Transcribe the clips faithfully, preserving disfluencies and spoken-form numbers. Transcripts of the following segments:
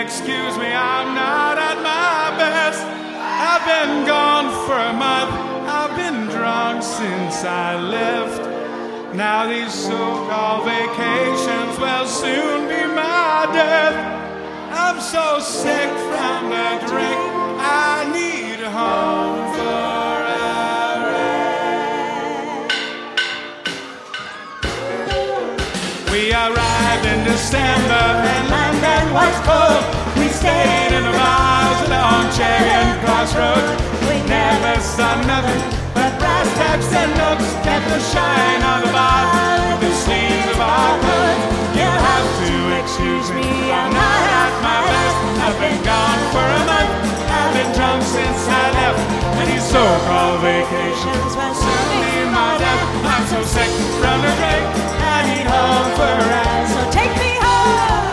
excuse me, I'm not at my best. I've been gone for a month. I've been drunk since I left. Now these so-called vacations will soon be my death. I'm so sick from the drink, I need a home for a rest. We arrived in December and London was cold. We stayed in the bars along Charing Cross Road. We never saw nothing but brass taps and nooks. Kept the shine on the bar with the sleeves of our hoods. You'll have to excuse me, I'm not at my best. I've been gone for a month. I've been drunk since I left. And these so-called vacations will soon be my death. I'm so sick from the drink, I need home for a ride. So take me home.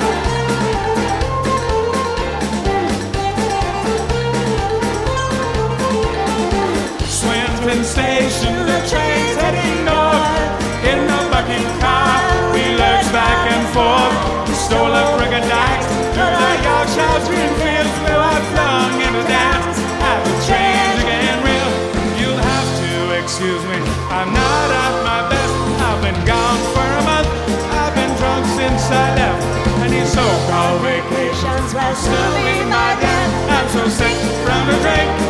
Swindon Station, the train's heading north. In the bucket car, we lurched back and forth. We stole a brick of dikes through the Yorkshire green fields. We were flung into dance at the train's again real. You'll have to excuse me, I'm not at my best. I've been gone for a month. I've been drunk since I left. And these so-called vacations will soon be my death. I'm so sick from the drink,